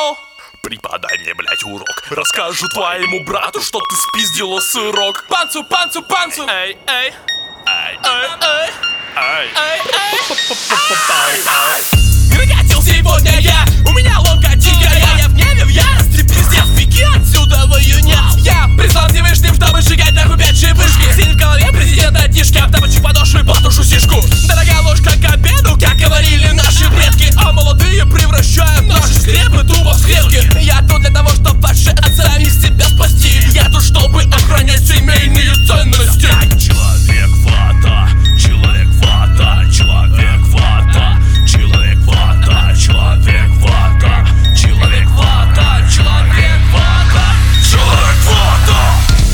Йоу! Преподай мне, блять, урок. Расскажу твоему брату, что ты спиздила сырок. Панцу, панцу, панцу. Эй, эй. Эй, эй, эй. Эй, эй, эй. Накатил сегодня я, у меня ломка дикая. Я в гневе, в ярости, пиздец, беги отсюда в июне. Я прислал Всевышним, чтобы сжигать нахуй 5G вышки. Сидит в голове президента Тишки, об тапочек подошву и потушу сишку. Дорогая ложка к обеду, как говорили наши предки. А молодые превращают наши скрепы тупо в скрепки. Я тут для того, чтобы ваши от самих себя спасти. Я тут, чтобы охранять семейные ценности. Человек вата, человек вата, человек вата, человек вата, человек вата, человек вата, человек вата, человек вата.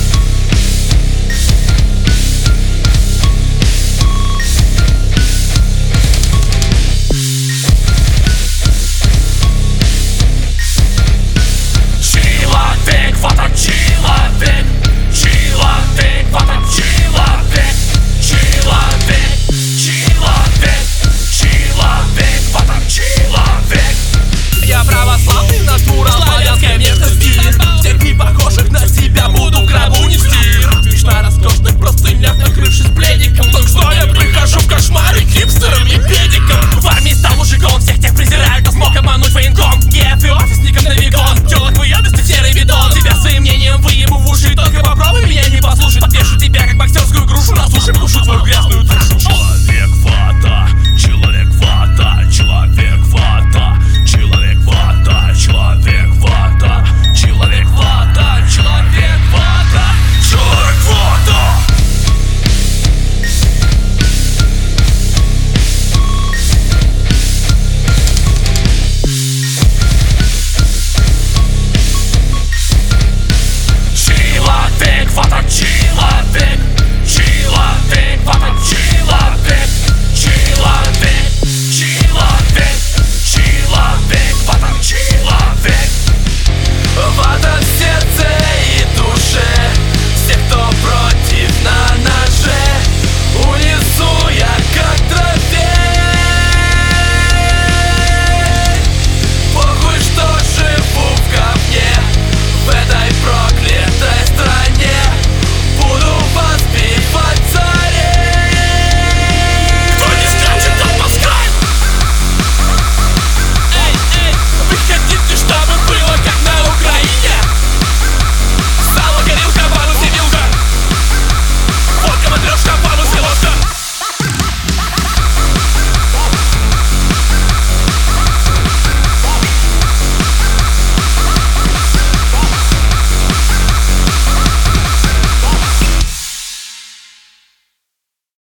Человек вата, человек, человек вата, человек, человек, человек, человек вата, человек. Я православный натура, славянской внешности. Всех не похожих на себя буду в гробу нести. Лишь на роскошных простынях, накрывшись пледиком. Только что я прихожу в кошмаре хипстером и педиком. В армии стал мужиком, всех тех презираю, кто смог обмануть военком. Геев и офисником на векон, телок выебистый серый бидон. Тебя своим мнением выебу в уши, только попробуй меня не послушать. Подвешу тебя как боксерскую грушу, на суше пушу твою грязную душу. Человек вата, человек вата, человек вата, человек вата, человек вата, человек вата, человек вата, человек вата. Человек вата, человек